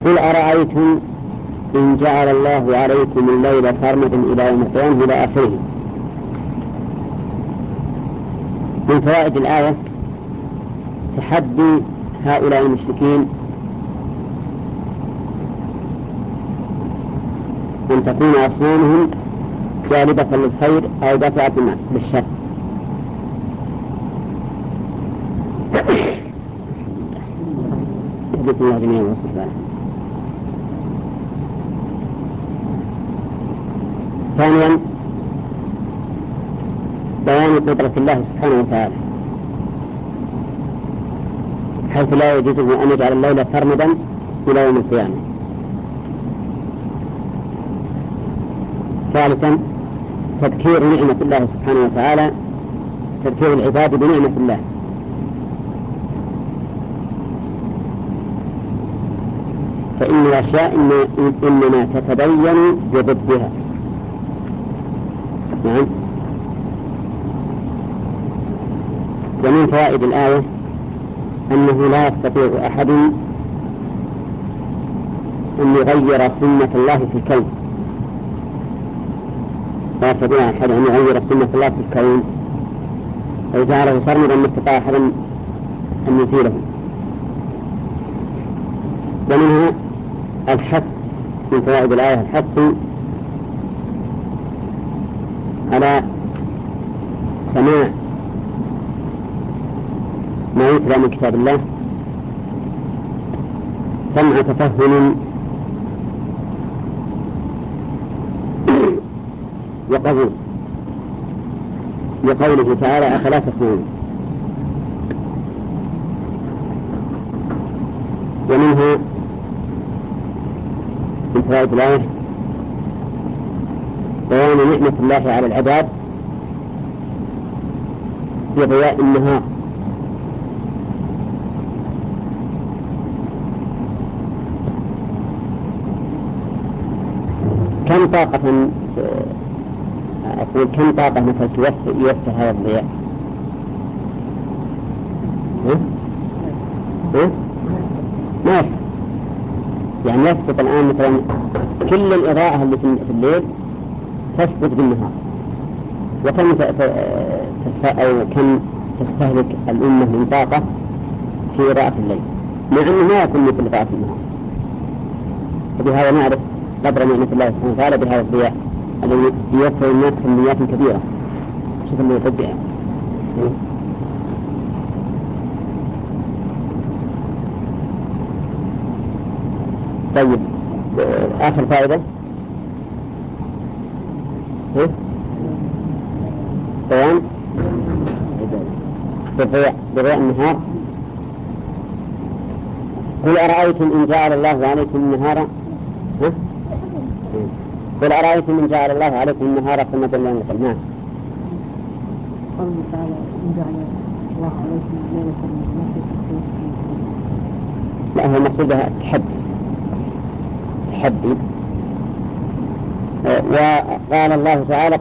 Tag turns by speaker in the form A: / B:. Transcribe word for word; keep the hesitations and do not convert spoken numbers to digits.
A: قل أرأيتم إن جعل الله عليكم الليل سرمدا إلى يوم القيامة إلى آخره. من فوائد الآية تحدي هؤلاء المشركين أن تكون أصنامهم جالبة للخير أو دافعة للشر. بسم الله جميعا وصفا. ثانيا بيان قدرة الله سبحانه وتعالى، حيث لا يجوزه أن يجعل الليل سرمدا إلى يوم القيامة. ثالثا تذكير نعمة الله سبحانه وتعالى، تذكير العباد بنعمة الله. فإن الأشياء إنما تتبين بضدها. نعم. ومن فوائد الآية أنه لا يستطيع أحد أن يغير سنة الله في الكون، لا يستطيع أحد أن يغير سنة الله في الكون، أو جعله سرمدا ما استطاع أحد أن يزيله. ومنها الحث، من فوائد الآية الحث على سماع ما يتلى من كتاب الله سمع تفهم وقبول، لقوله تعالى أفلا تسمعون. ومنها من فوائد الآية بيان نعمة الله على العباد في ضياء النهار، كم طاقة أقول كم طاقة مثل يوفر هذا الضياء؟ ها؟ ها؟ ما يحسن. يعني يسقط الآن مثلا كل الإضاءة اللي في الليل تسقط بالنهار، وكم أو كم تستهلك الأمة من طاقة في إضاءة الليل، مع أنه ما يكون مثل إضاءة النهار. وبهذا نعرف قدر نعمة الله سبحانه وتعالى بهذا الضياء الذي يوفر الناس كميات كبيرة. شوف اللي يطبع. طيب آخر فائدة بيان بضياء النهار. قل أرأيتم إن جعل الله عليكم النهار قل أرأيتم إن جعل الله عليكم النهار سرمدا إلى يوم القيامة. نعم.
B: قوله تعالى إن جعل الله عليكم الليل سرمدا.
A: لا، هو المقصود بها التحدي تحدي. وقال الله تعالى